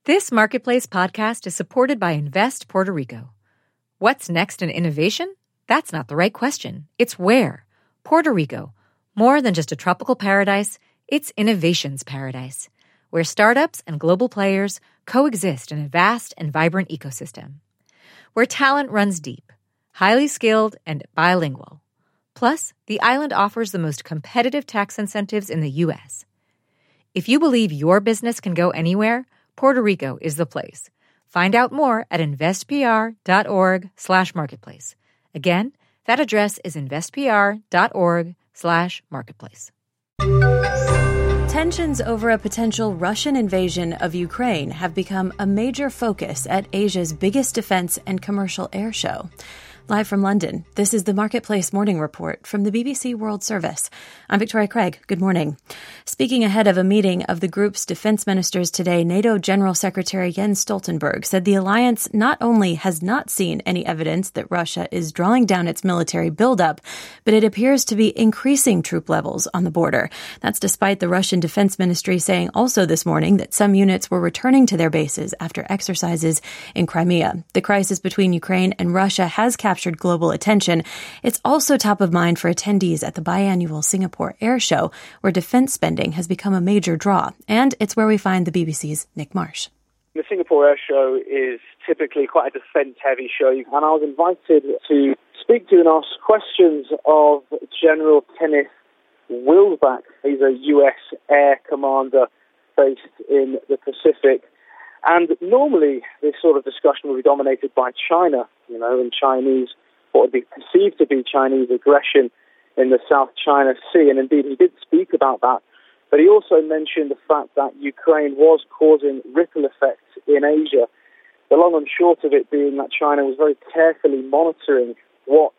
This Marketplace podcast is supported by Invest Puerto Rico. What's next in innovation? That's not the right question. It's where. Puerto Rico. More than just a tropical paradise, it's innovation's paradise, where startups and global players coexist in a vast and vibrant ecosystem. Where talent runs deep, highly skilled, and bilingual. Plus, the island offers the most competitive tax incentives in the U.S. If you believe your business can go anywhere, Puerto Rico is the place. Find out more at investpr.org/marketplace. Again, that address is investpr.org/marketplace. Tensions over a potential Russian invasion of Ukraine have become a major focus at Asia's biggest defense and commercial air show. Live from London, this is the Marketplace Morning Report from the BBC World Service. I'm Victoria Craig. Good morning. Speaking ahead of a meeting of the group's defense ministers today, NATO General Secretary Jens Stoltenberg said the alliance not only has not seen any evidence that Russia is drawing down its military buildup, but it appears to be increasing troop levels on the border. That's despite the Russian Defense Ministry saying also this morning that some units were returning to their bases after exercises in Crimea. The crisis between Ukraine and Russia has captured global attention. It's also top of mind for attendees at the biannual Singapore Air Show, where defense spending has become a major draw. And it's where we find the BBC's Nick Marsh. The Singapore Air Show is typically quite a defense-heavy show, and I was invited to speak to and ask questions of General Kenneth Wilsbach. He's a U.S. Air Commander based in the Pacific. And normally, this sort of discussion will be dominated by China, and Chinese, what would be perceived to be Chinese aggression in the South China Sea. And indeed, he did speak about that. But he also mentioned the fact that Ukraine was causing ripple effects in Asia. The long and short of it being that China was very carefully monitoring what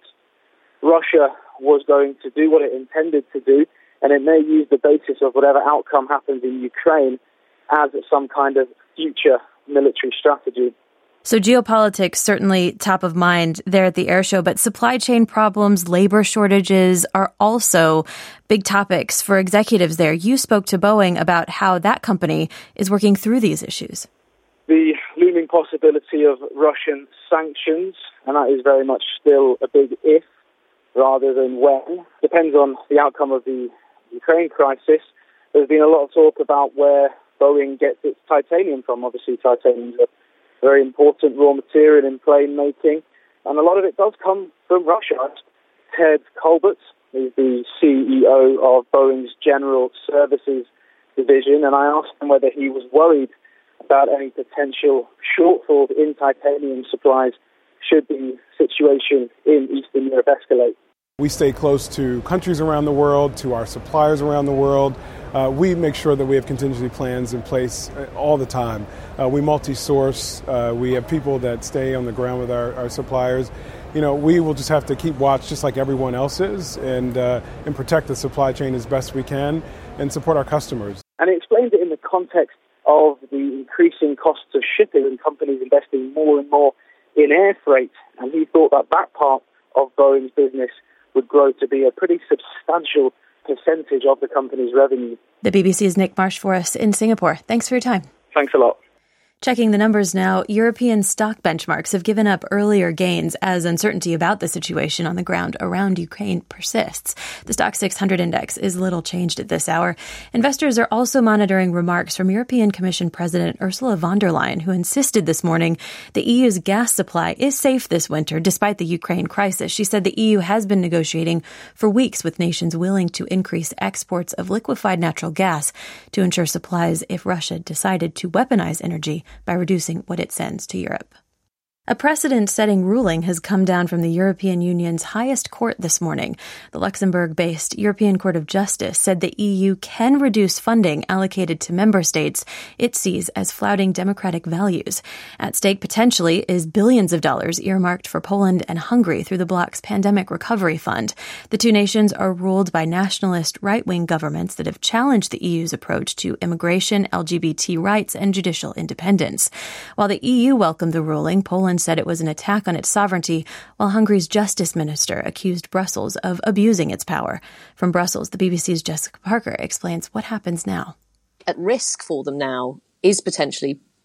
Russia was going to do, what it intended to do, and it may use the basis of whatever outcome happens in Ukraine as some kind of future military strategy. So geopolitics certainly top of mind there at the air show, but supply chain problems, labor shortages are also big topics for executives there. You spoke to Boeing about how that company is working through these issues. The looming possibility of Russian sanctions, and that is very much still a big if rather than when, depends on the outcome of the Ukraine crisis. There's been a lot of talk about where Boeing gets its titanium from. Obviously, titanium is a very important raw material in plane making, and a lot of it does come from Russia. Ted Colbert is the CEO of Boeing's General Services Division, and I asked him whether he was worried about any potential shortfall in titanium supplies should the situation in Eastern Europe escalate. We stay close to countries around the world, to our suppliers around the world. We make sure that we have contingency plans in place all the time. We multi-source. We have people that stay on the ground with our suppliers. We will just have to keep watch just like everyone else is and protect the supply chain as best we can and support our customers. And he explained it in the context of the increasing costs of shipping and companies investing more and more in air freight. And he thought that part of Boeing's business would grow to be a pretty substantial percentage of the company's revenue. The BBC's Nick Marsh for us in Singapore. Thanks for your time. Thanks a lot. Checking the numbers now, European stock benchmarks have given up earlier gains as uncertainty about the situation on the ground around Ukraine persists. The Stoxx 600 index is little changed at this hour. Investors are also monitoring remarks from European Commission President Ursula von der Leyen, who insisted this morning the EU's gas supply is safe this winter despite the Ukraine crisis. She said the EU has been negotiating for weeks with nations willing to increase exports of liquefied natural gas to ensure supplies if Russia decided to weaponize energy by reducing what it sends to Europe. A precedent-setting ruling has come down from the European Union's highest court this morning. The Luxembourg-based European Court of Justice said the EU can reduce funding allocated to member states it sees as flouting democratic values. At stake potentially is billions of dollars earmarked for Poland and Hungary through the bloc's pandemic recovery fund. The two nations are ruled by nationalist right-wing governments that have challenged the EU's approach to immigration, LGBT rights, and judicial independence. While the EU welcomed the ruling, Poland said it was an attack on its sovereignty, while Hungary's justice minister accused Brussels of abusing its power. From Brussels, the BBC's Jessica Parker explains what happens now. At risk for them now is potentially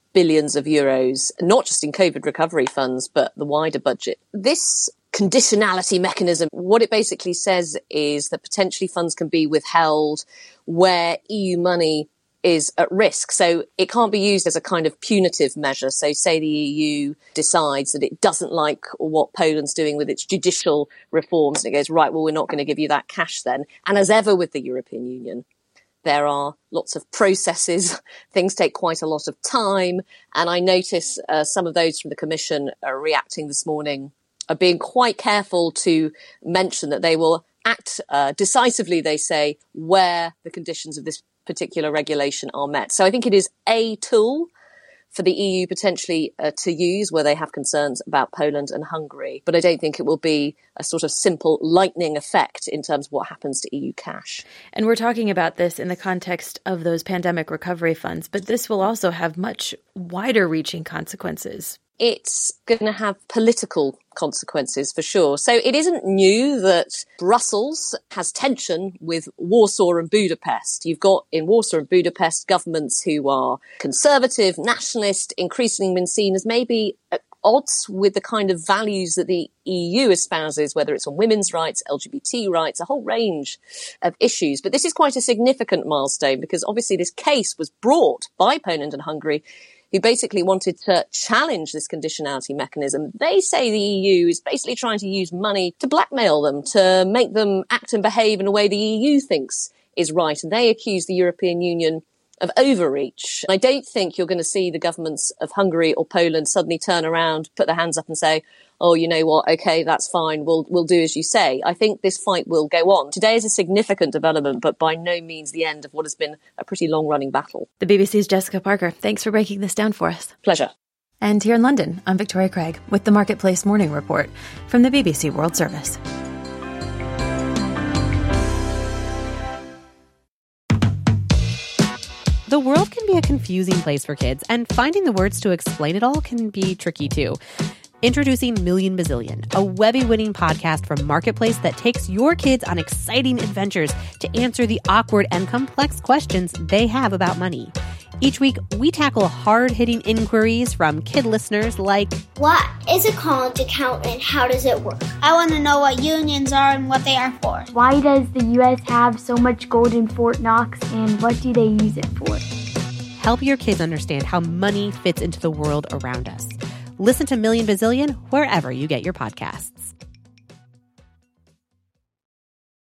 billions of euros, not just in COVID recovery funds, but the wider budget. This conditionality mechanism, what it basically says is that potentially funds can be withheld where EU money is at risk. So it can't be used as a kind of punitive measure. So say the EU decides that it doesn't like what Poland's doing with its judicial reforms, and it goes, right, well, we're not going to give you that cash then. And as ever with the European Union, there are lots of processes. Things take quite a lot of time. And I notice some of those from the Commission are reacting this morning, are being quite careful to mention that they will act decisively, they say, where the conditions of this particular regulation are met. So I think it is a tool for the EU potentially to use where they have concerns about Poland and Hungary. But I don't think it will be a sort of simple lightning effect in terms of what happens to EU cash. And we're talking about this in the context of those pandemic recovery funds, but this will also have much wider reaching consequences. It's going to have political consequences for sure. So it isn't new that Brussels has tension with Warsaw and Budapest. You've got in Warsaw and Budapest governments who are conservative, nationalist, increasingly been seen as maybe at odds with the kind of values that the EU espouses, whether it's on women's rights, LGBT rights, a whole range of issues. But this is quite a significant milestone because obviously this case was brought by Poland and Hungary, who basically wanted to challenge this conditionality mechanism. They say the EU is basically trying to use money to blackmail them, to make them act and behave in a way the EU thinks is right. And they accuse the European Union of overreach. I don't think you're going to see the governments of Hungary or Poland suddenly turn around, put their hands up and say, oh, you know what, okay, that's fine, we'll do as you say. I think this fight will go on. Today is a significant development, but by no means the end of what has been a pretty long-running battle. The BBC's Jessica Parker, thanks for breaking this down for us. Pleasure. And here in London, I'm Victoria Craig with the Marketplace Morning Report from the BBC World Service. The world can be a confusing place for kids, and finding the words to explain it all can be tricky too. Introducing Million Bazillion, a Webby-winning podcast from Marketplace that takes your kids on exciting adventures to answer the awkward and complex questions they have about money. Each week, we tackle hard-hitting inquiries from kid listeners like, what is a college account and how does it work? I want to know what unions are and what they are for. Why does the U.S. have so much gold in Fort Knox and what do they use it for? Help your kids understand how money fits into the world around us. Listen to Million Bazillion wherever you get your podcasts.